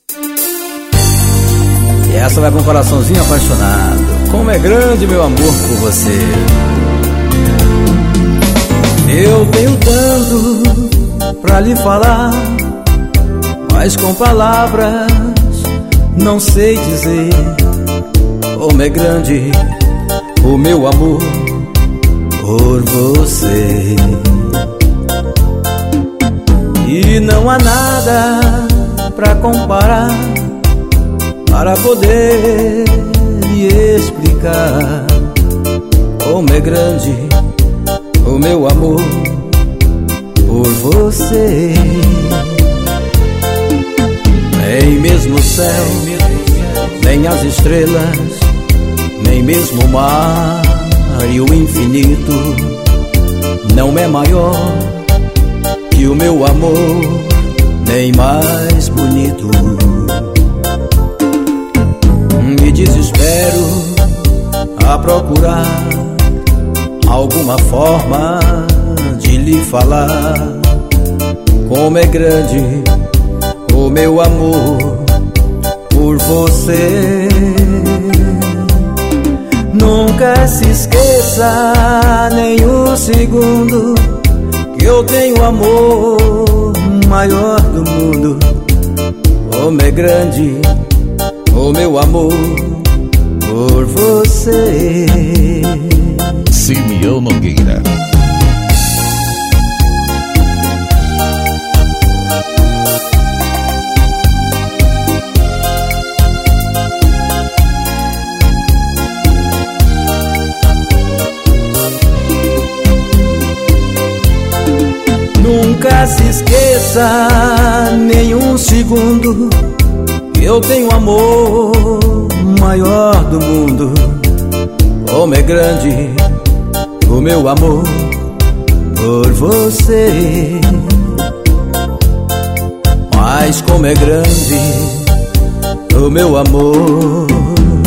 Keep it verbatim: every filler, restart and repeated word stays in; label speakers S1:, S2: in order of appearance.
S1: E essa vai pra um coraçãozinho apaixonado. Como é grande meu amor por você. Eu tenho tanto pra lhe falar, mas com palavras não sei dizer. Como é grande o meu amor por você. E não há nada pra comparar, para poder lhe explicar como é grande o meu amor por você. Nem mesmo o céu, nem as estrelas, nem mesmo o mar e o infinito não é maior que o meu amor, nem mais bonito. Me desespero a procurar alguma forma de lhe falar como é grande o meu amor por você. Nunca se esqueça nem um segundo que eu tenho o amor maior do mundo. Como é grande o meu amor por você.
S2: Simeão Nogueira.
S1: Nunca se esqueça nem um segundo que eu tenho amor maior do mundo. Como é grande o meu amor por você. Mas como é grande o meu amor